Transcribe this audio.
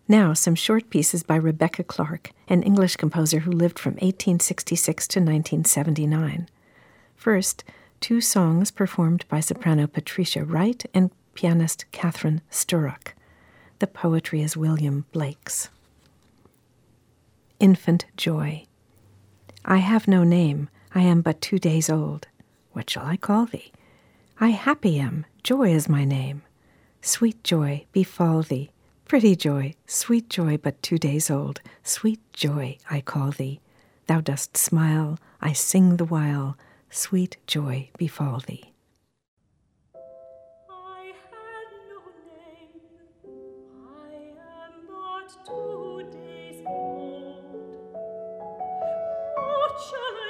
Now, some short pieces by Rebecca Clark, an English composer who lived from 1866 to 1979. First, 2 songs performed by soprano Patricia Wright and pianist Catherine Sturrock. The poetry is William Blake's. Infant Joy. I have no name, I am but 2 days old. What shall I call thee? I happy am, joy is my name. Sweet joy, befall thee. Pretty joy, sweet joy, but 2 days old. Sweet joy, I call thee. Thou dost smile, I sing the while. Sweet joy, befall thee. I have no name, I am but 2 days old. What shall I